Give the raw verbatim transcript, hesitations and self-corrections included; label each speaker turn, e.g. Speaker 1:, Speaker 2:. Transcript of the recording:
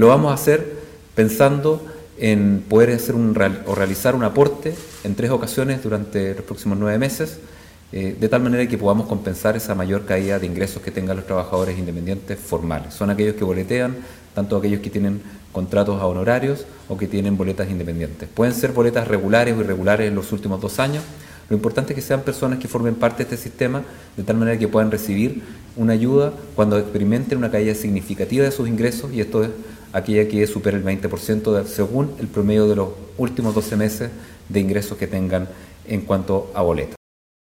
Speaker 1: lo vamos a hacer pensando en poder hacer un, o realizar un aporte en tres ocasiones durante los próximos nueve meses, eh, de tal manera que podamos compensar esa mayor caída de ingresos que tengan los trabajadores independientes formales. Son aquellos que boletean, tanto aquellos que tienen contratos a honorarios o que tienen boletas independientes. Pueden ser boletas regulares o irregulares en los últimos dos años. Lo importante es que sean personas que formen parte de este sistema, de tal manera que puedan recibir una ayuda cuando experimenten una caída significativa de sus ingresos, y esto es aquella que supera el veinte por ciento de, según el promedio de los últimos doce meses de ingresos que tengan en cuanto a boletas.